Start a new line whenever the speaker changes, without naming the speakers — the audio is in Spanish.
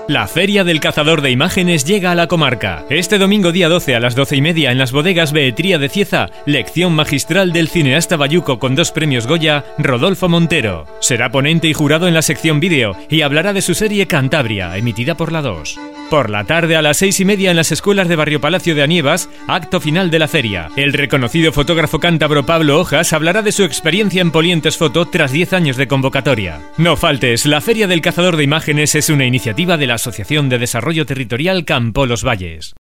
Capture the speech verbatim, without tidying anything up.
La Feria del Cazador de Imágenes llega a la comarca. Este domingo día doce a las doce y media en las bodegas Behetría de Cieza, lección magistral del cineasta bayuco con dos premios Goya, Rodolfo Montero. Será ponente y jurado en la sección vídeo y hablará de su serie Cantabria, emitida por la dos. Por la tarde a las seis y media en las escuelas de Barrio Palacio de Anievas, acto final de la feria. El reconocido fotógrafo cántabro Pablo Hojas hablará de su experiencia en Polientes Foto tras diez años de convocatoria. No faltes, la Feria del Cazador de Imágenes es una iniciativa de la Asociación de Desarrollo Territorial Campo Los Valles.